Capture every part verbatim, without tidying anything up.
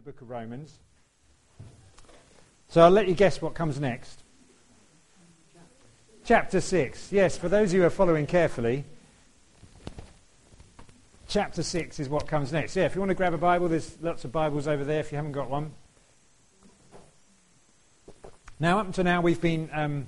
book of Romans. So I'll let you guess what comes next. Chapter six. Yes, for those of you who are following carefully, chapter six is what comes next. Yeah, if you want to grab a Bible, there's lots of Bibles over there if you haven't got one. Now, up until now, we've been um,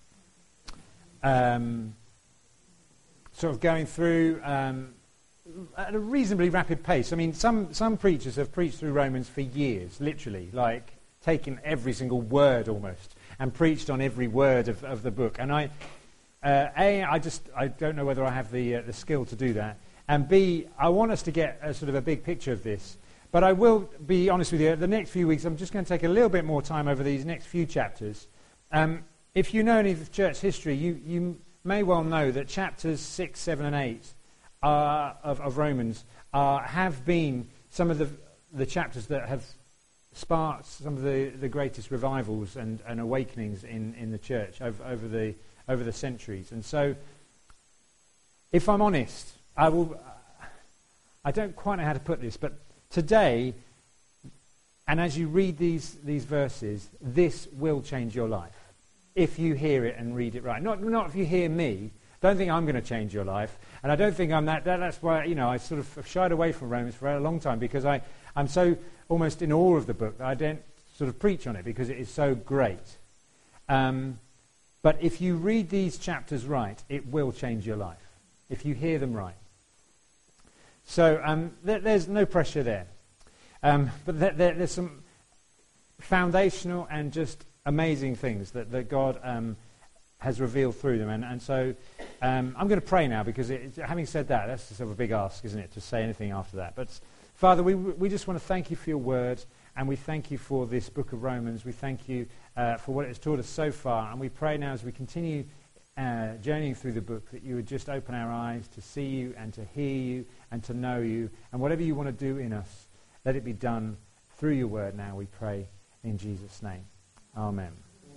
um, sort of going through um, at a reasonably rapid pace. I mean, some, some preachers have preached through Romans for years, literally, like taken every single word almost and preached on every word of, of the book. And I, uh, A, I just, I don't know whether I have the uh, the skill to do that. And B, I want us to get a sort of a big picture of this. But I will be honest with you, the next few weeks, I'm just going to take a little bit more time over these next few chapters. Um, if you know any of church history, you, you may well know that chapters six, seven, and eight are, of, of Romans are, have been some of the, the chapters that have sparked some of the, the greatest revivals and, and awakenings in, in the church over, over the over the centuries. And so, if I'm honest, I will. I don't quite know how to put this, but today, and as you read these these verses, this will change your life if you hear it and read it right. Not not if you hear me. Don't think I'm going to change your life, and I don't think I'm that. that that's why you know I sort of shied away from Romans for a long time because I I'm so almost in awe of the book that I don't sort of preach on it because it is so great. Um, but if you read these chapters right, it will change your life if you hear them right. So um, th- there's no pressure there. Um, but th- th- there's some foundational and just amazing things that, that God um, has revealed through them. And, and so um, I'm going to pray now because it, having said that, that's sort of a big ask, isn't it, to say anything after that. But Father, we we just want to thank you for your word, and we thank you for this book of Romans. We thank you uh, for what it has taught us so far. And we pray now as we continue uh, journeying through the book that you would just open our eyes to see you and to hear you and to know you. And whatever you want to do in us, let it be done through your word now, we pray in Jesus' name. Amen.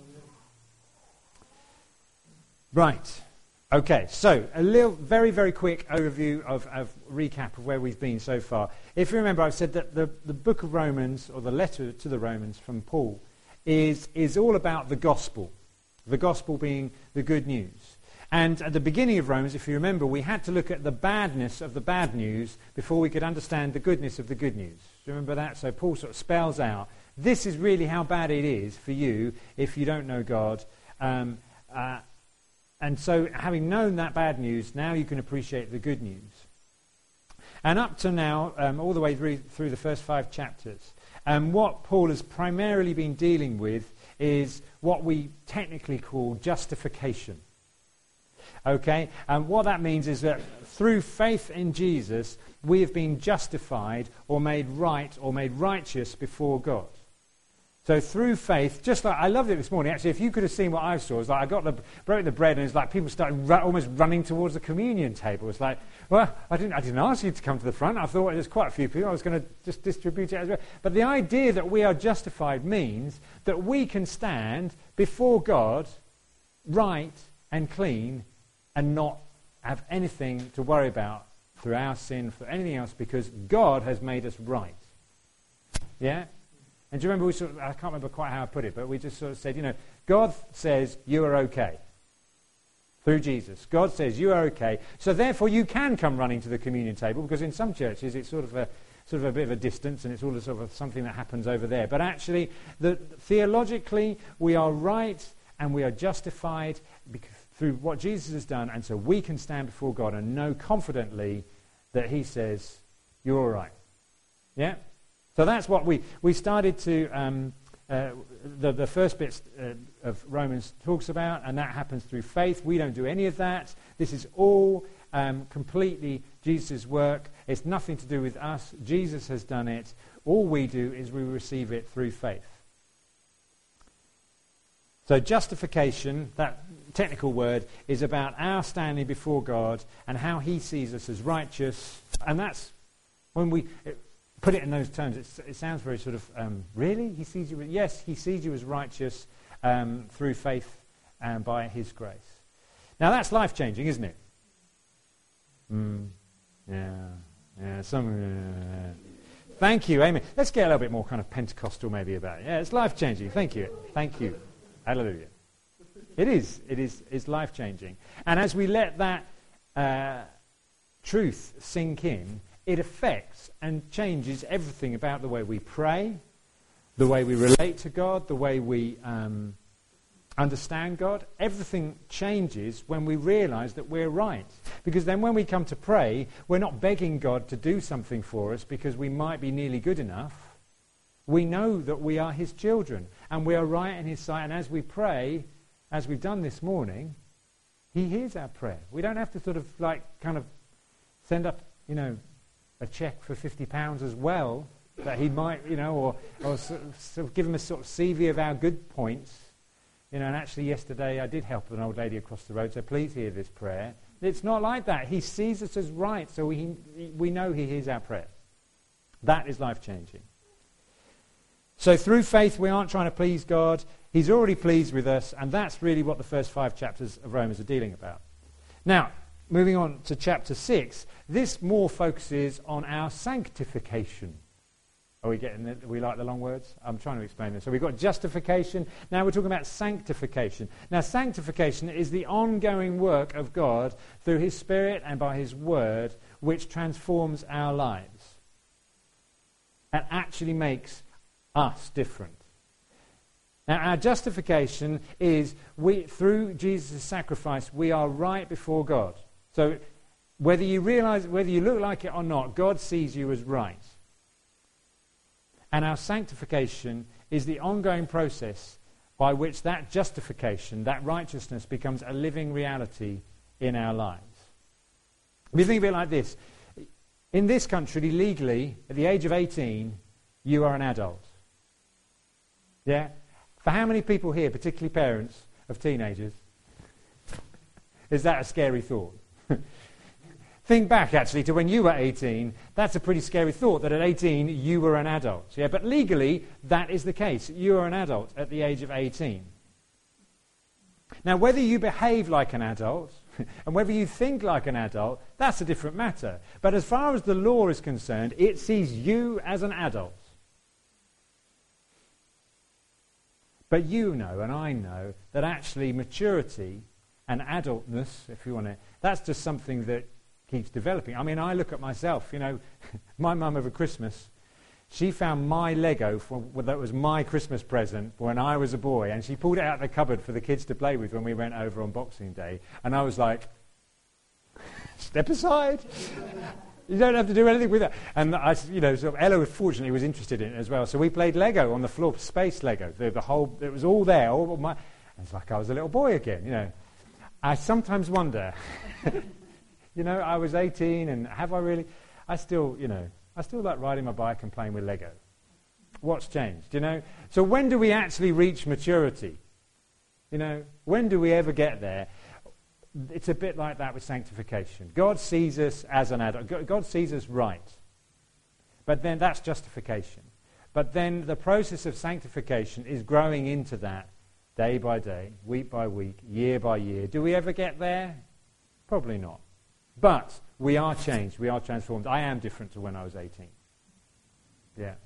Right. Okay, so a little, very, very quick overview of, of recap of where we've been so far. If you remember, I've said that the, the book of Romans, or the letter to the Romans from Paul, is, is all about the gospel. The gospel being the good news. And at the beginning of Romans, if you remember, we had to look at the badness of the bad news before we could understand the goodness of the good news. Do you remember that? So Paul sort of spells out, this is really how bad it is for you if you don't know God. Um, uh, And so, having known that bad news, now you can appreciate the good news. And up to now, um, all the way through, through the first five chapters, um, what Paul has primarily been dealing with is what we technically call justification. Okay? And what that means is that through faith in Jesus, we have been justified or made right or made righteous before God. So through faith, just like, I loved it this morning, actually, if you could have seen what I saw, it's like I got the, broke the bread and it's like people started ru- almost running towards the communion table. It's like, well, I didn't, I didn't ask you to come to the front. I thought there's quite a few people. I was going to just distribute it as well. But the idea that we are justified means that we can stand before God right and clean and not have anything to worry about through our sin, for anything else, because God has made us right. Yeah? And do you remember, we sort of, I can't remember quite how I put it, but we just sort of said, you know, God says you are okay through Jesus. God says you are okay. So therefore you can come running to the communion table, because in some churches it's sort of a sort of a bit of a distance and it's all sort of something that happens over there. But actually, the, theologically, we are right and we are justified because, through what Jesus has done, and so we can stand before God and know confidently that he says you're all right. Yeah? So that's what we, we started to, um, uh, the, the first bit uh, of Romans talks about, and that happens through faith. We don't do any of that. This is all um, completely Jesus' work. It's nothing to do with us. Jesus has done it. All we do is we receive it through faith. So justification, that technical word, is about our standing before God and how he sees us as righteous. And that's when we... It, put it in those terms, it's, it sounds very sort of, um, really? He sees you, yes, he sees you as righteous um, through faith and by his grace. Now that's life-changing, isn't it? Mm, yeah, yeah, some, uh, Thank you, amen. Let's get a little bit more kind of Pentecostal maybe about it. Yeah, it's life-changing. Thank you. Thank you. Hallelujah. It is. It is. It's life-changing. And as we let that uh, truth sink in, it affects and changes everything about the way we pray, the way we relate to God, the way we um, understand God. Everything changes when we realize that we're right. Because then when we come to pray, we're not begging God to do something for us because we might be nearly good enough. We know that we are his children and we are right in his sight. And as we pray, as we've done this morning, he hears our prayer. We don't have to sort of like kind of send up, you know, a cheque for fifty pounds as well, that he might, you know, or, or sort of, sort of give him a sort of C V of our good points. You know, and actually yesterday I did help an old lady across the road, so please hear this prayer. It's not like that. He sees us as right, so we, we know he hears our prayer. That is life-changing. So through faith we aren't trying to please God. He's already pleased with us, and that's really what the first five chapters of Romans are dealing about. Now, moving on to chapter six, this more focuses on our sanctification. Are we getting it? We like the long words? I'm trying to explain this. So we've got justification. Now we're talking about sanctification. Now sanctification is the ongoing work of God through his Spirit and by his Word, which transforms our lives and actually makes us different. Now our justification is we through Jesus' sacrifice we are right before God. So whether you realize, whether you look like it or not, God sees you as right. And our sanctification is the ongoing process by which that justification, that righteousness, becomes a living reality in our lives. We think of it like this. In this country, legally, at the age of eighteen, you are an adult. Yeah? For how many people here, particularly parents of teenagers, is that a scary thought? Think back, actually, to when you were eighteen. That's a pretty scary thought, that at eighteen you were an adult. Yeah, but legally, that is the case. You are an adult at the age of eighteen. Now, whether you behave like an adult and whether you think like an adult, that's a different matter. But as far as the law is concerned, it sees you as an adult. But you know, and I know, that actually maturity and adultness, if you want to, that's just something that keeps developing. I mean, I look at myself, you know, my mum over Christmas, she found my Lego, for, well, that was my Christmas present when I was a boy, and she pulled it out of the cupboard for the kids to play with when we went over on Boxing Day, and I was like, step aside. You don't have to do anything with that. And I, you know, sort of Ella fortunately was interested in it as well, so we played Lego on the floor, space Lego. The, the whole, it was all there. All my, it's like I was a little boy again, you know. I sometimes wonder. You know, I was eighteen, and have I really... I still, you know, I still like riding my bike and playing with Lego. What's changed, you know? So when do we actually reach maturity? You know, when do we ever get there? It's a bit like that with sanctification. God sees us as an adult. God sees us right. But then that's justification. But then the process of sanctification is growing into that day by day, week by week, year by year. Do we ever get there? Probably not. But we are changed. We are transformed. I am different to when I was eighteen. Yeah.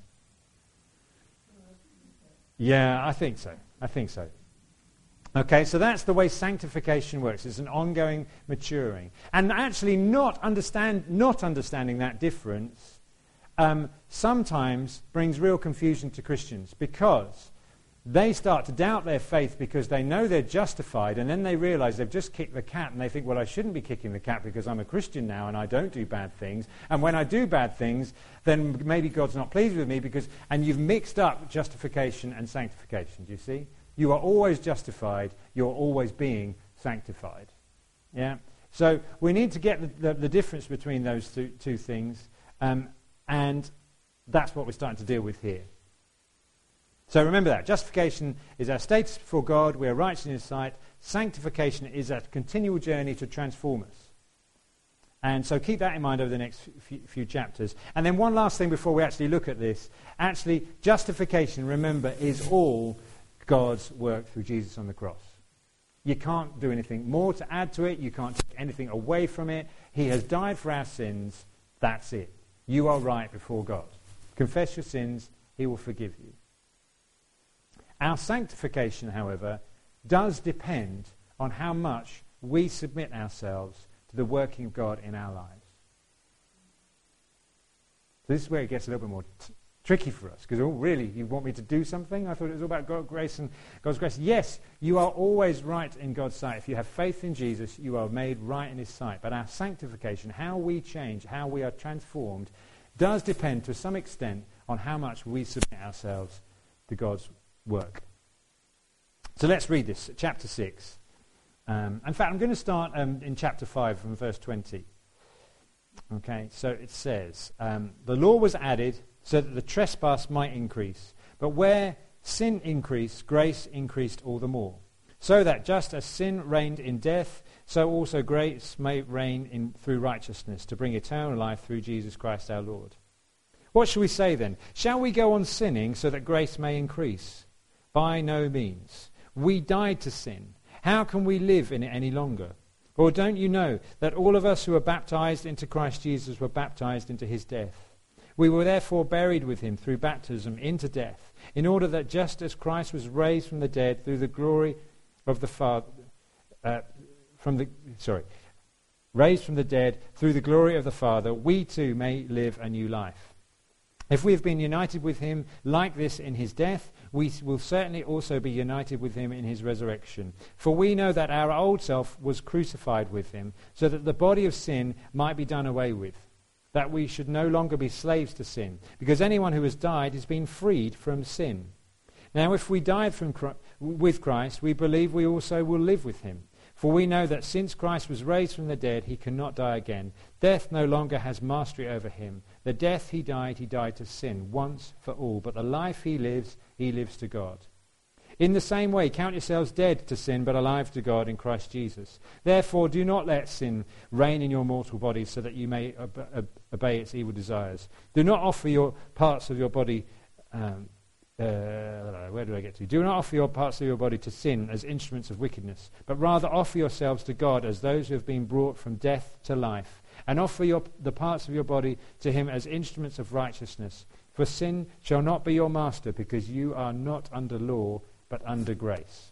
Yeah, I think so. I think so. Okay, so that's the way sanctification works. It's an ongoing maturing. And actually not understand, not understanding that difference um, sometimes brings real confusion to Christians, because they start to doubt their faith because they know they're justified, and then they realize they've just kicked the cat, and they think, well, I shouldn't be kicking the cat because I'm a Christian now and I don't do bad things. And when I do bad things, then maybe God's not pleased with me, because, and you've mixed up justification and sanctification, do you see? You are always justified, you're always being sanctified. Yeah? So we need to get the, the, the difference between those two, two things, um, and that's what we're starting to deal with here. So remember that. Justification is our status before God. We are righteous in his sight. Sanctification is a continual journey to transform us. And so keep that in mind over the next few, few chapters. And then one last thing before we actually look at this. Actually, justification, remember, is all God's work through Jesus on the cross. You can't do anything more to add to it. You can't take anything away from it. He has died for our sins. That's it. You are right before God. Confess your sins, he will forgive you. Our sanctification, however, does depend on how much we submit ourselves to the working of God in our lives. So this is where it gets a little bit more t- tricky for us, because, oh, really, you want me to do something? I thought it was all about God, grace and God's grace. Yes, you are always right in God's sight. If you have faith in Jesus, you are made right in his sight. But our sanctification, how we change, how we are transformed, does depend to some extent on how much we submit ourselves to God's work. So let's read this, chapter six. Um, in fact, I'm going to start um, in chapter five from verse twenty. Okay, so it says, um, the law was added so that the trespass might increase. But where sin increased, grace increased all the more. So that just as sin reigned in death, so also grace may reign in, through righteousness, to bring eternal life through Jesus Christ our Lord. What shall we say then? Shall we go on sinning so that grace may increase? By no means. We died to sin. How can we live in it any longer? Or don't you know that all of us who were baptized into Christ Jesus were baptized into his death? We were therefore buried with him through baptism into death, in order that just as Christ was raised from the dead through the glory of the Father, uh, from the sorry, raised from the dead through the glory of the Father, we too may live a new life. If we have been united with him like this in his death, we will certainly also be united with him in his resurrection. For we know that our old self was crucified with him, so that the body of sin might be done away with, that we should no longer be slaves to sin, because anyone who has died has been freed from sin. Now if we died from Christ, with Christ, we believe we also will live with him. For we know that since Christ was raised from the dead, he cannot die again. Death no longer has mastery over him. The death he died, he died to sin, once for all. But the life he lives, he lives to God. In the same way, count yourselves dead to sin, but alive to God in Christ Jesus. Therefore, do not let sin reign in your mortal bodies, so that you may ob- ob- obey its evil desires. Do not offer your parts of your body... Um, Uh, where do I get to? Do not offer your parts of your body to sin as instruments of wickedness, but rather offer yourselves to God as those who have been brought from death to life, and offer your, the parts of your body to him as instruments of righteousness. For sin shall not be your master, because you are not under law, but under grace.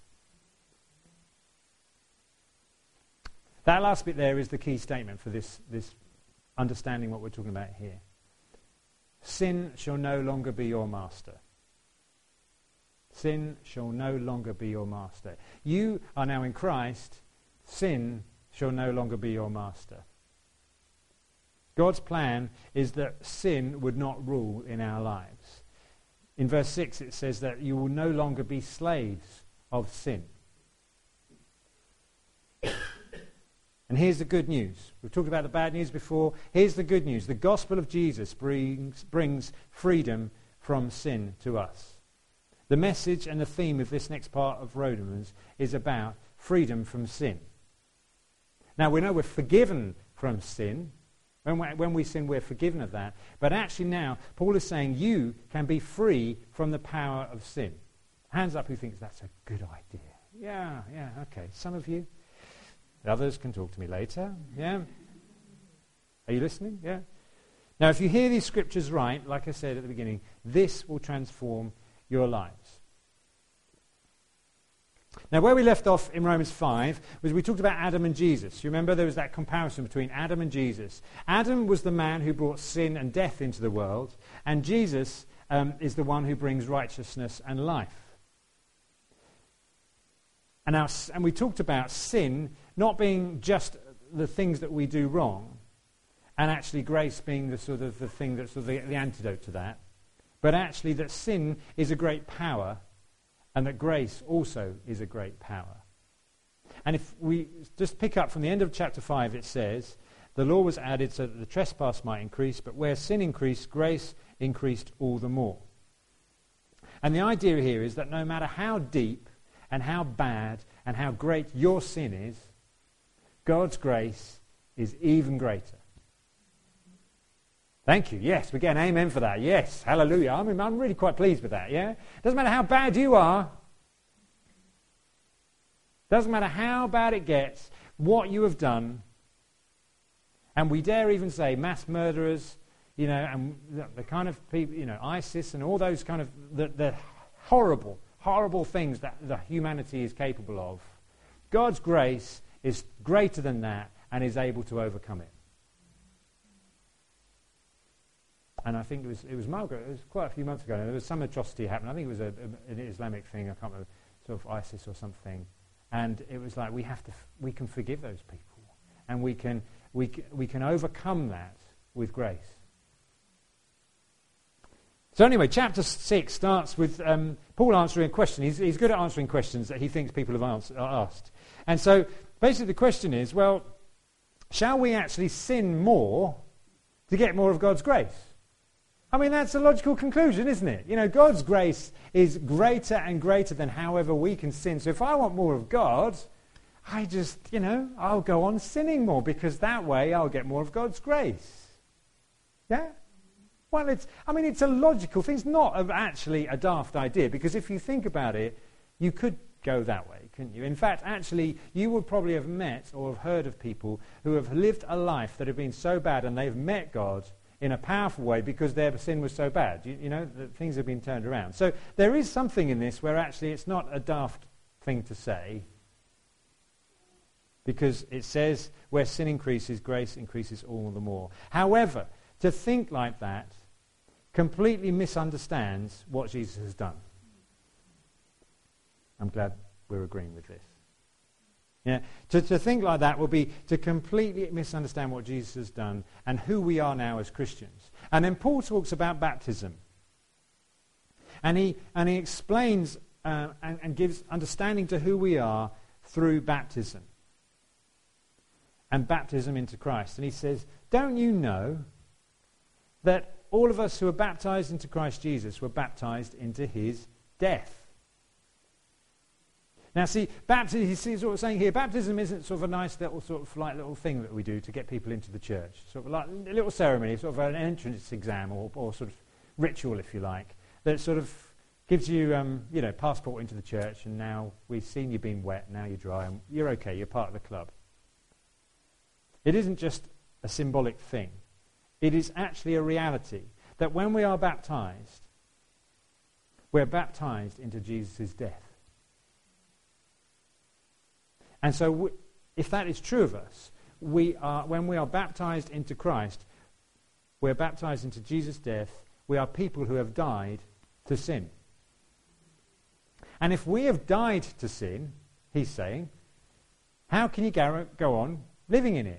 That last bit there is the key statement for this, this understanding what we're talking about here. Sin shall no longer be your master. Sin shall no longer be your master. You are now in Christ. Sin shall no longer be your master. God's plan is that sin would not rule in our lives. In verse six it says that you will no longer be slaves of sin. And here's the good news. We've talked about the bad news before. Here's the good news. The gospel of Jesus brings, brings freedom from sin to us. The message and the theme of this next part of Romans is about freedom from sin. Now, we know we're forgiven from sin. When we, when we sin, we're forgiven of that. But actually now, Paul is saying you can be free from the power of sin. Hands up who thinks that's a good idea. Yeah, yeah, okay. Some of you. Others can talk to me later. Yeah? Are you listening? Yeah? Now, if you hear these scriptures right, like I said at the beginning, this will transform your lives. Now, where we left off in Romans five was we talked about Adam and Jesus. You remember there was that comparison between Adam and Jesus. Adam was the man who brought sin and death into the world, and Jesus um, is the one who brings righteousness and life. And, our, and we talked about sin not being just the things that we do wrong, and actually grace being the sort of the thing that's sort of the, the antidote to that. But actually that sin is a great power, and that grace also is a great power. And if we just pick up from the end of chapter five, it says, the law was added so that the trespass might increase, but where sin increased, grace increased all the more. And the idea here is that no matter how deep and how bad and how great your sin is, God's grace is even greater. Thank you. Yes, we get an amen for that. Yes, hallelujah. I mean, I'm really quite pleased with that, yeah? Doesn't matter how bad you are. Doesn't matter how bad it gets, what you have done. And we dare even say mass murderers, you know, and the, the kind of people, you know, ISIS and all those kind of, the, the horrible, horrible things that the humanity is capable of, God's grace is greater than that and is able to overcome it. And I think it was it was Margaret, it was quite a few months ago, and there was some atrocity happening. I think it was a, a, an Islamic thing, I can't remember, sort of ISIS or something. And it was like, we have to, f- we can forgive those people. And we can, we, c- we can overcome that with grace. So anyway, chapter six starts with um, Paul answering a question. He's, he's good at answering questions that he thinks people have answer, asked. And so basically the question is, well, shall we actually sin more to get more of God's grace? I mean, that's a logical conclusion, isn't it? You know, God's grace is greater and greater than however we can sin. So if I want more of God, I just, you know, I'll go on sinning more, because that way I'll get more of God's grace. Yeah? Well, it's, I mean, it's a logical thing. It's not a, actually a daft idea, because if you think about it, you could go that way, couldn't you? In fact, actually, you would probably have met or have heard of people who have lived a life that have been so bad and they've met God in a powerful way because their sin was so bad. You, you know, that things have been turned around. So there is something in this where actually it's not a daft thing to say, because it says where sin increases, grace increases all the more. However, to think like that completely misunderstands what Jesus has done. I'm glad we're agreeing with this. Yeah, to, to think like that will be to completely misunderstand what Jesus has done and who we are now as Christians. And then Paul talks about baptism. And he, and he explains uh, and, and gives understanding to who we are through baptism. And baptism into Christ. And he says, don't you know that all of us who are baptized into Christ Jesus were baptized into his death? Now, see, baptism, you see what I'm saying here, baptism isn't sort of a nice little sort of like little thing that we do to get people into the church. Sort of like a little ceremony, sort of an entrance exam or, or sort of ritual, if you like, that sort of gives you, um, you know, passport into the church, and now we've seen you being wet, now you're dry, and you're okay, you're part of the club. It isn't just a symbolic thing. It is actually a reality that when we are baptized, we're baptized into Jesus' death. And so w- if that is true of us, we are, when we are baptized into Christ, we're baptized into Jesus' death. We are people who have died to sin. And if we have died to sin, he's saying, how can you go, go on living in it?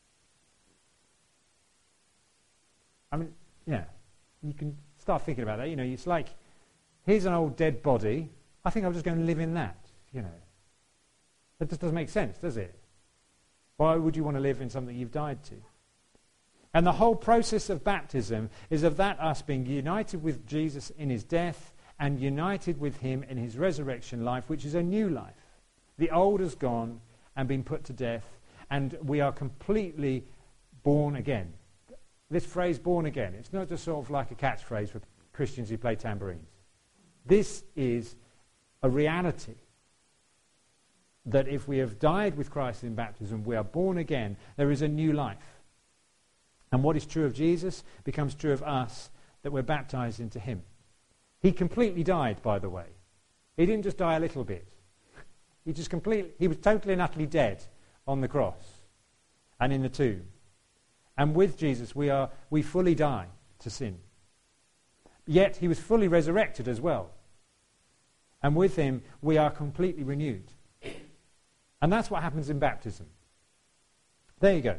I mean, yeah, you can start thinking about that. You know, it's like, here's an old dead body. I think I'm just going to live in that, you know. That just doesn't make sense, does it? Why would you want to live in something you've died to? And the whole process of baptism is of that us being united with Jesus in his death and united with him in his resurrection life, which is a new life. The old has gone and been put to death, and we are completely born again. This phrase, born again, it's not just sort of like a catchphrase for Christians who play tambourines. This is a reality. That if we have died with Christ in baptism, we are born again. There is a new life. And what is true of Jesus becomes true of us, that we're baptized into him. He completely died, by the way. He didn't just die a little bit. He just completely, he was totally and utterly dead on the cross and in the tomb. And with Jesus, we are we fully die to sin. Yet he was fully resurrected as well. And with him, we are completely renewed. And that's what happens in baptism. There you go.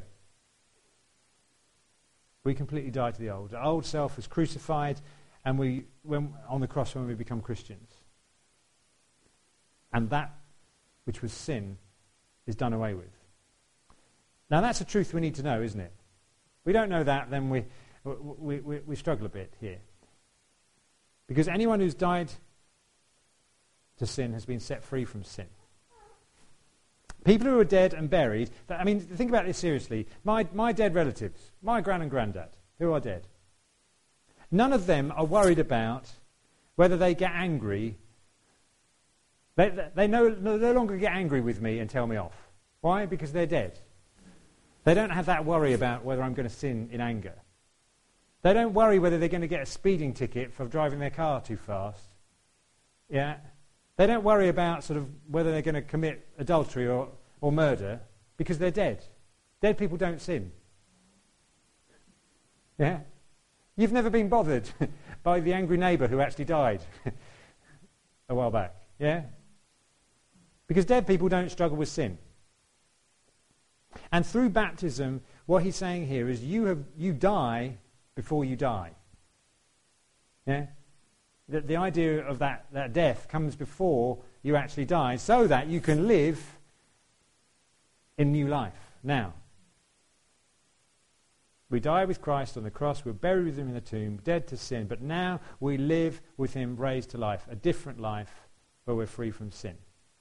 We completely die to the old. The old self is crucified, and we, when, on the cross when we become Christians. And that which was sin is done away with. Now that's a truth we need to know, isn't it? We don't know that, then we, we, we, we struggle a bit here. Because anyone who's died to sin has been set free from sin. People who are dead and buried, I mean, think about this seriously. My, my dead relatives, my gran and granddad, who are dead, none of them are worried about whether they get angry. They, they no, no longer get angry with me and tell me off. Why? Because they're dead. They don't have that worry about whether I'm going to sin in anger. They don't worry whether they're going to get a speeding ticket for driving their car too fast. Yeah. They don't worry about sort of whether they're going to commit adultery or, or murder because they're dead. Dead people don't sin. Yeah. You've never been bothered by the angry neighbour who actually died a while back. Yeah. Because dead people don't struggle with sin. And through baptism, what he's saying here is you have you die before you die. Yeah? The, the idea of that, that death comes before you actually die, so that you can live in new life now. We die with Christ on the cross, we're buried with him in the tomb, dead to sin, but now we live with him raised to life, a different life where we're free from sin.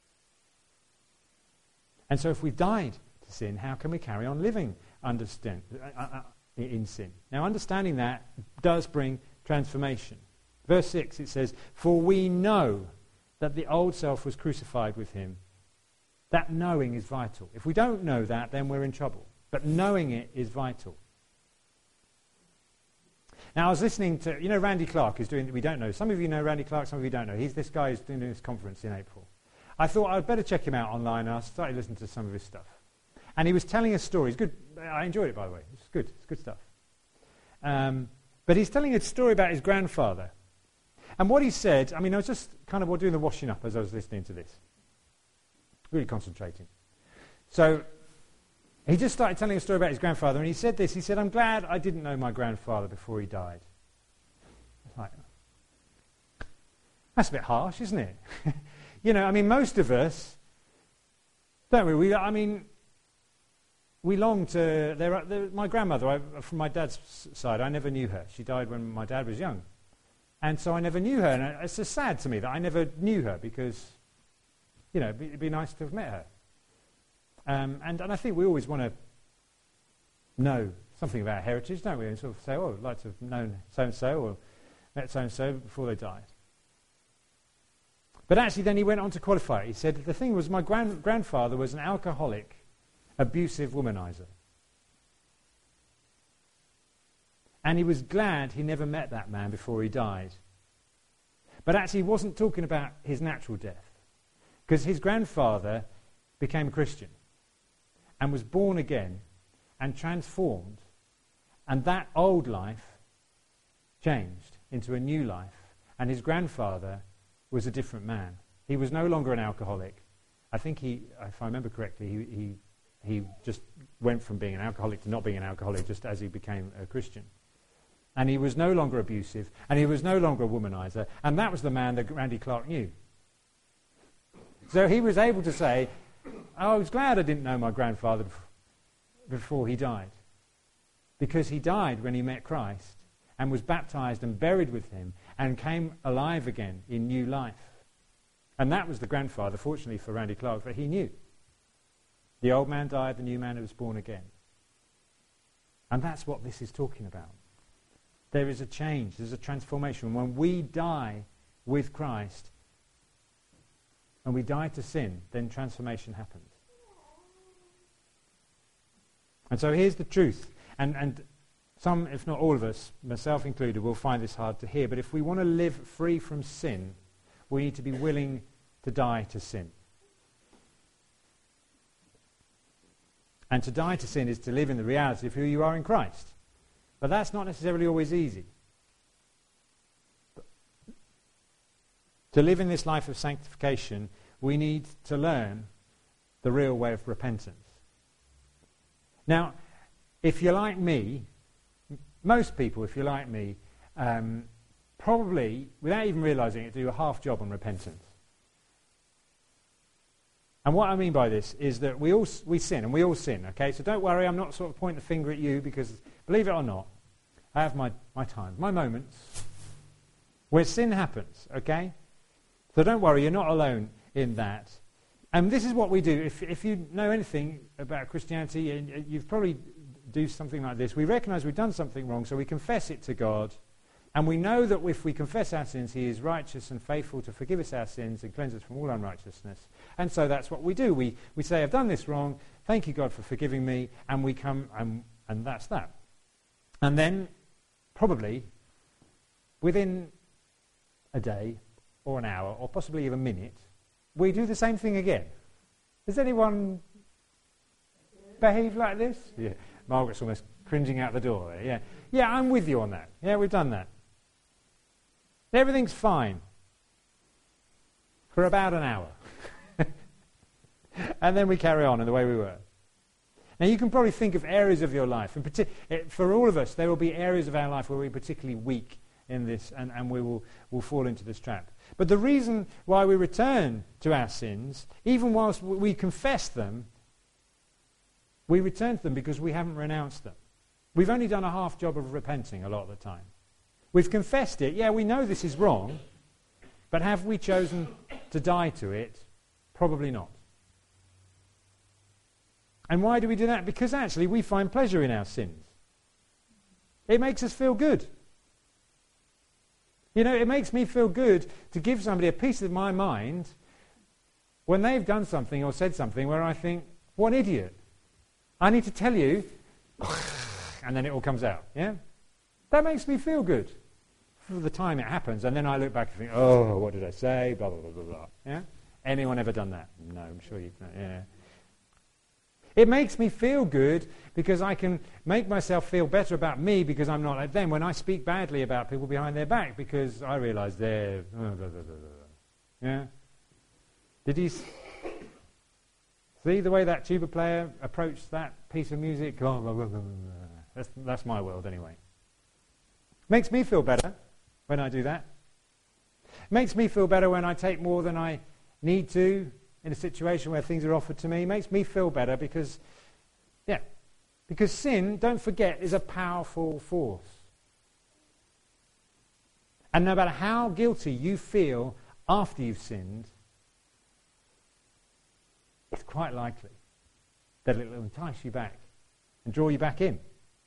And so if we've died to sin, how can we carry on living understand, uh, uh, in sin? Now, understanding that does bring transformation. Verse six, it says, "For we know that the old self was crucified with him." That knowing is vital. If we don't know that, then we're in trouble. But knowing it is vital. Now, I was listening to, you know, Randy Clark is doing, we don't know. Some of you know Randy Clark, some of you don't know. He's this guy who's doing this conference in April. I thought I'd better check him out online, and I started listening to some of his stuff. And he was telling a story. It's good. I enjoyed it, by the way. It's good. It's good stuff. Um, but he's telling a story about his grandfather. And what he said, I mean, I was just kind of doing the washing up as I was listening to this. Really concentrating. So he just started telling a story about his grandfather, and he said this. He said, "I'm glad I didn't know my grandfather before he died." Like, that's a bit harsh, isn't it? You know, I mean, most of us, don't we? we I mean, we long to... There are, there, my grandmother, I, from my dad's side, I never knew her. She died when my dad was young. And so I never knew her. And it's just sad to me that I never knew her because, you know, it'd be, it'd be nice to have met her. Um, and, and I think we always want to know something about heritage, don't we? And sort of say, oh, I'd like to have known so-and-so or met so-and-so before they died. But actually then he went on to qualify it. He said, the thing was my grand- grandfather was an alcoholic, abusive womanizer. And he was glad he never met that man before he died. But actually he wasn't talking about his natural death. Because his grandfather became a Christian and was born again and transformed. And that old life changed into a new life. And his grandfather was a different man. He was no longer an alcoholic. I think he, if I remember correctly, he, he, he just went from being an alcoholic to not being an alcoholic just as he became a Christian. And he was no longer abusive, and he was no longer a womanizer, and that was the man that Randy Clark knew. So he was able to say, oh, I was glad I didn't know my grandfather bef- before he died, because he died when he met Christ and was baptized and buried with him and came alive again in new life. And that was the grandfather, fortunately for Randy Clark, that he knew. The old man died, the new man was born again. And that's what this is talking about. There is a change, there's a transformation. When we die with Christ and we die to sin, then transformation happens. And so here's the truth. And, and some, if not all of us, myself included, will find this hard to hear. But if we want to live free from sin, we need to be willing to die to sin. And to die to sin is to live in the reality of who you are in Christ. But that's not necessarily always easy. But to live in this life of sanctification, we need to learn the real way of repentance. Now, if you're like me, most people, if you're like me, um, probably, without even realizing it, do a half job on repentance. And what I mean by this is that we all we sin, and we all sin, okay? So don't worry, I'm not sort of pointing the finger at you, because believe it or not, I have my, my times, my moments, where sin happens, okay? So don't worry, you're not alone in that. And this is what we do. If, if you know anything about Christianity, and you've probably do something like this. We recognize we've done something wrong, so we confess it to God. And we know that if we confess our sins, he is righteous and faithful to forgive us our sins and cleanse us from all unrighteousness. And so that's what we do. We we say, I've done this wrong. Thank you, God, for forgiving me. And we come, and, and that's that. And then probably within a day or an hour or possibly even a minute, we do the same thing again. Does anyone behave like this? Yeah. Margaret's almost cringing out the door there. Yeah. Yeah, I'm with you on that. Yeah, we've done that. Everything's fine for about an hour. And then we carry on in the way we were. Now, you can probably think of areas of your life. And partic- for all of us, there will be areas of our life where we're particularly weak in this, and, and we will, will fall into this trap. But the reason why we return to our sins, even whilst we confess them, we return to them because we haven't renounced them. We've only done a half job of repenting a lot of the time. We've confessed it. Yeah, we know this is wrong, but have we chosen to die to it? Probably not. And why do we do that? Because actually we find pleasure in our sins. It makes us feel good. You know, it makes me feel good to give somebody a piece of my mind when they've done something or said something where I think, what an idiot. I need to tell you, and then it all comes out. Yeah? That makes me feel good for the time it happens. And then I look back and think, oh, what did I say? Blah, blah, blah, blah, blah. Yeah? Anyone ever done that? No, I'm sure you've done it. Yeah. It makes me feel good because I can make myself feel better about me because I'm not like them when I speak badly about people behind their back because I realise they're... Blah, blah, blah, blah. Yeah? Did you s- see the way that tuba player approached that piece of music? Blah, blah, blah, blah, blah. That's, that's my world anyway. Makes me feel better when I do that. Makes me feel better when I take more than I need to in a situation where things are offered to me. Makes me feel better because, yeah, because sin, don't forget, is a powerful force. And no matter how guilty you feel after you've sinned, it's quite likely that it will entice you back and draw you back in.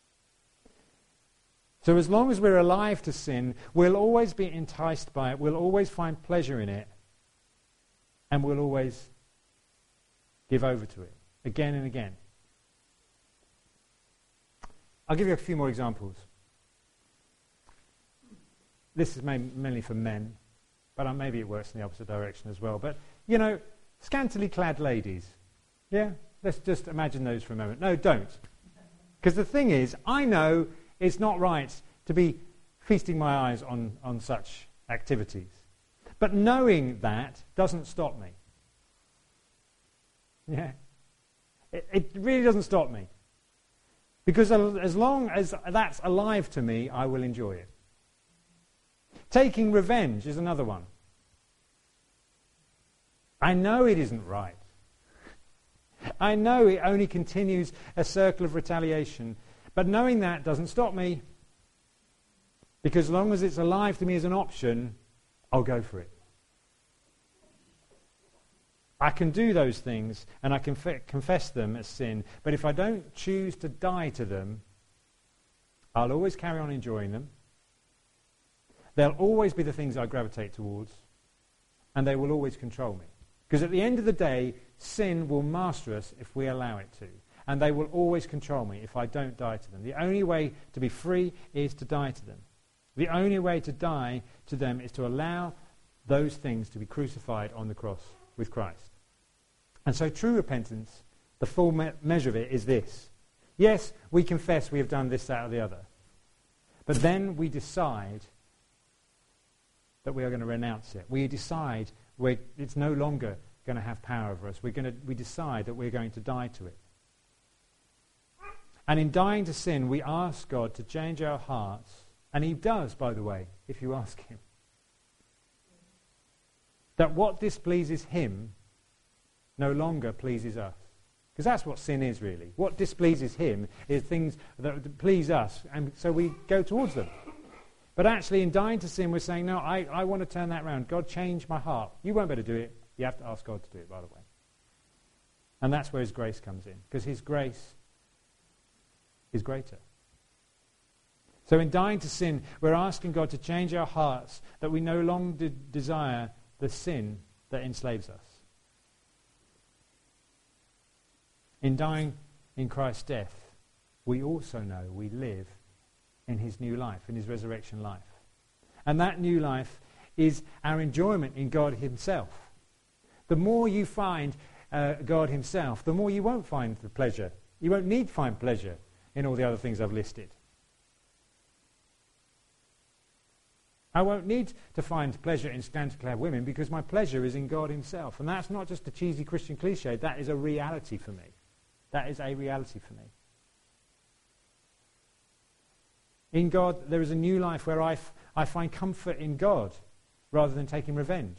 So as long as we're alive to sin, we'll always be enticed by it, we'll always find pleasure in it, and we'll always give over to it, again and again. I'll give you a few more examples. This is mainly for men, but maybe it works in the opposite direction as well. But, you know, scantily clad ladies. Yeah? Let's just imagine those for a moment. No, don't. Because the thing is, I know it's not right to be feasting my eyes on, on such activities. But knowing that doesn't stop me. Yeah. It, it really doesn't stop me. Because as long as that's alive to me, I will enjoy it. Taking revenge is another one. I know it isn't right. I know it only continues a circle of retaliation. But knowing that doesn't stop me. Because as long as it's alive to me as an option, I'll go for it. I can do those things and I can conf- confess them as sin. But if I don't choose to die to them, I'll always carry on enjoying them. They'll always be the things I gravitate towards. And they will always control me. Because at the end of the day, sin will master us if we allow it to. And they will always control me if I don't die to them. The only way to be free is to die to them. The only way to die to them is to allow those things to be crucified on the cross with Christ. And so true repentance, the full me- measure of it is this. Yes, we confess we have done this, that, or the other. But then we decide that we are going to renounce it. We decide we're, it's no longer going to have power over us. We're going to, we decide that we're going to die to it. And in dying to sin, we ask God to change our hearts. And he does, by the way, if you ask him. That what displeases him no longer pleases us. Because that's what sin is, really. What displeases him is things that please us, and so we go towards them. But actually, in dying to sin, we're saying, no, I, I want to turn that around. God, change my heart. You won't be able to do it. You have to ask God to do it, by the way. And that's where his grace comes in. Because his grace is greater. So in dying to sin, we're asking God to change our hearts, that we no longer de- desire the sin that enslaves us. In dying in Christ's death, we also know we live in his new life, in his resurrection life. And that new life is our enjoyment in God himself. The more you find uh, God himself, the more you won't find the pleasure. You won't need to find pleasure in all the other things I've listed. I won't need to find pleasure in scantily-clad women because my pleasure is in God himself. And that's not just a cheesy Christian cliche. That is a reality for me. That is a reality for me. In God, there is a new life where I, f- I find comfort in God rather than taking revenge.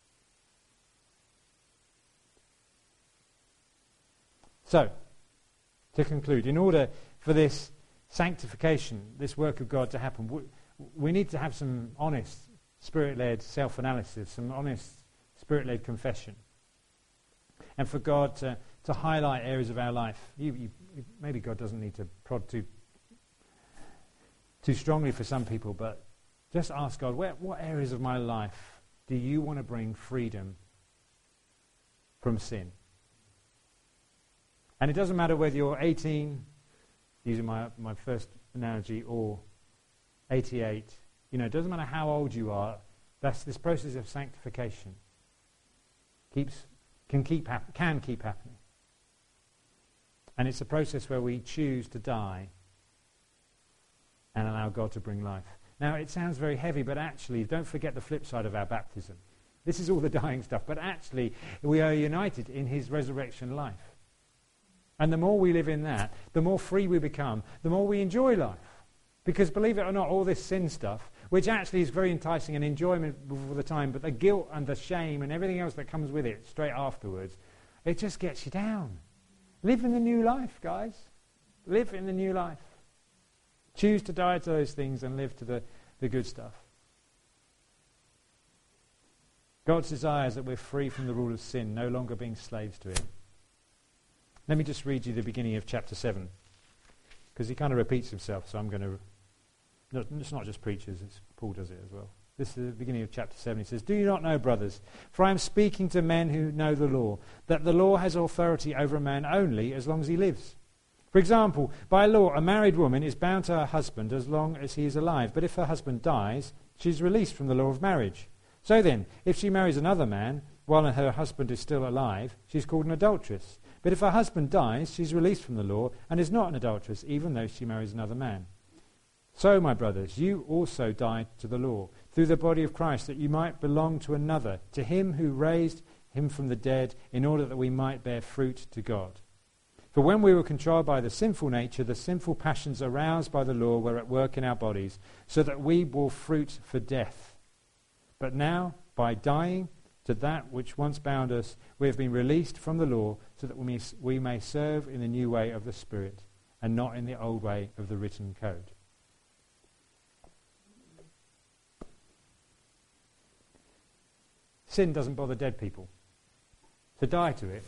So, to conclude, in order for this sanctification, this work of God to happen, we, we need to have some honest, spirit-led self-analysis, some honest, spirit-led confession. And for God to, to highlight areas of our life. You, you, maybe God doesn't need to prod too, too strongly for some people, but just ask God, where, what areas of my life do you want to bring freedom from sin? And it doesn't matter whether you're eighteen, using my, my first analogy, or eighty-eight. You know, it doesn't matter how old you are. That's this process of sanctification. Keeps can keep hap- can keep happening. And it's a process where we choose to die and allow God to bring life. Now, it sounds very heavy, but actually, don't forget the flip side of our baptism. This is all the dying stuff, but actually, we are united in his resurrection life. And the more we live in that, the more free we become, the more we enjoy life. Because believe it or not, all this sin stuff, which actually is very enticing and enjoyment for the time, but the guilt and the shame and everything else that comes with it straight afterwards, it just gets you down. Live in the new life, guys. Live in the new life. Choose to die to those things and live to the, the good stuff. God's desire is that we're free from the rule of sin, no longer being slaves to it. Let me just read you the beginning of chapter seven, because he kind of repeats himself, so I'm going to... No, it's not just preachers, it's Paul does it as well. This is the beginning of chapter seven. He says, "Do you not know, brothers, for I am speaking to men who know the law, that the law has authority over a man only as long as he lives. For example, by law, a married woman is bound to her husband as long as he is alive, but if her husband dies, she is released from the law of marriage. So then, if she marries another man while her husband is still alive, she is called an adulteress. But if her husband dies, she is released from the law and is not an adulteress, even though she marries another man. So, my brothers, you also died to the law through the body of Christ, that you might belong to another, to him who raised him from the dead, in order that we might bear fruit to God. For when we were controlled by the sinful nature, the sinful passions aroused by the law were at work in our bodies, so that we bore fruit for death. But now, by dying to that which once bound us, we have been released from the law, so that we may, we may serve in the new way of the Spirit, and not in the old way of the written code." Sin doesn't bother dead people. To die to it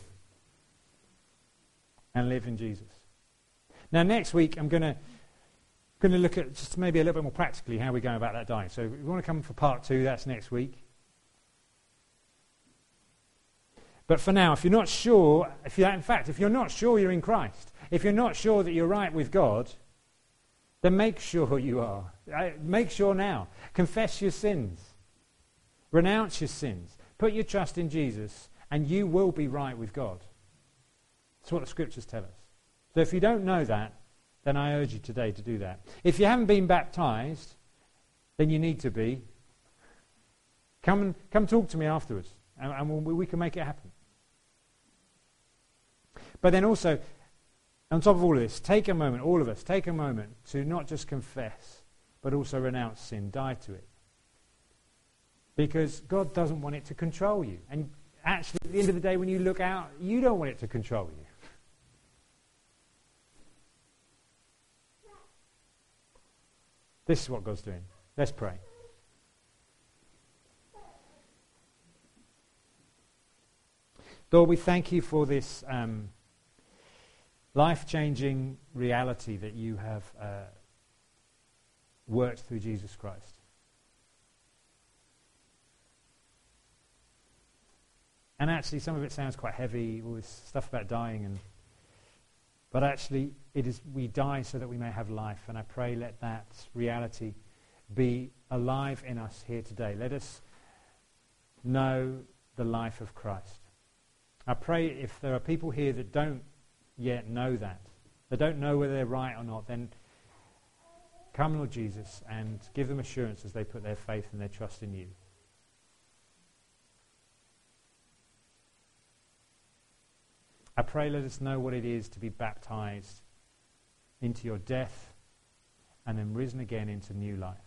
and live in Jesus. Now, next week, I'm going to going to look at just maybe a little bit more practically how we go about that dying. So if you want to come for part two, that's next week. But for now, if you're not sure, if you in fact, if you're not sure you're in Christ, if you're not sure that you're right with God, then make sure you are. Uh, make sure now. Confess your sins. Renounce your sins. Put your trust in Jesus, and you will be right with God. That's what the scriptures tell us. So if you don't know that, then I urge you today to do that. If you haven't been baptized, then you need to be. Come and come talk to me afterwards, and, and we, we can make it happen. But then also, on top of all of this, take a moment, all of us, take a moment to not just confess, but also renounce sin, die to it. Because God doesn't want it to control you. And actually, at the end of the day, when you look out, you don't want it to control you. This is what God's doing. Let's pray. Lord, we thank you for this um, life-changing reality that you have uh, worked through Jesus Christ. And actually, some of it sounds quite heavy, all this stuff about dying, and But actually, it is we die so that we may have life. And I pray let that reality be alive in us here today. Let us know the life of Christ. I pray if there are people here that don't yet know that, that don't know whether they're right or not, then come, Lord Jesus, and give them assurance as they put their faith and their trust in you. I pray let us know what it is to be baptized into your death and then risen again into new life.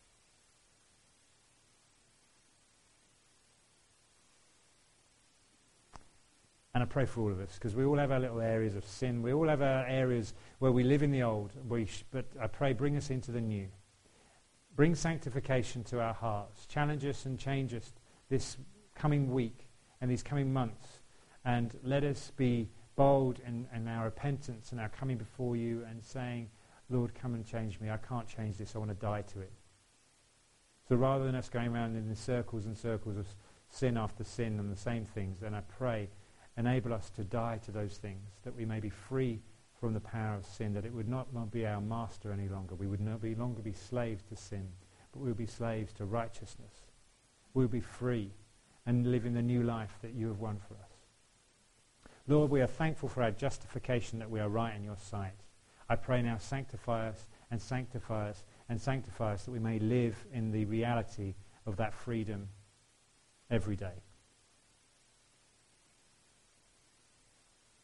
And I pray for all of us, because we all have our little areas of sin. We all have our areas where we live in the old, we sh- but I pray bring us into the new. Bring sanctification to our hearts. Challenge us and change us this coming week and these coming months. And let us be bold in, in our repentance and our coming before you and saying, Lord, come and change me. I can't change this. I want to die to it. So rather than us going around in the circles and circles of sin after sin and the same things, then I pray, enable us to die to those things, that we may be free from the power of sin, that it would not be our master any longer. We would no be longer be slaves to sin, but we would be slaves to righteousness. We would be free and live in the new life that you have won for us. Lord, we are thankful for our justification, that we are right in your sight. I pray now, sanctify us and sanctify us and sanctify us, that we may live in the reality of that freedom every day.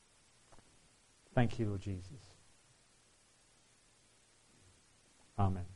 Thank you, Lord Jesus. Amen.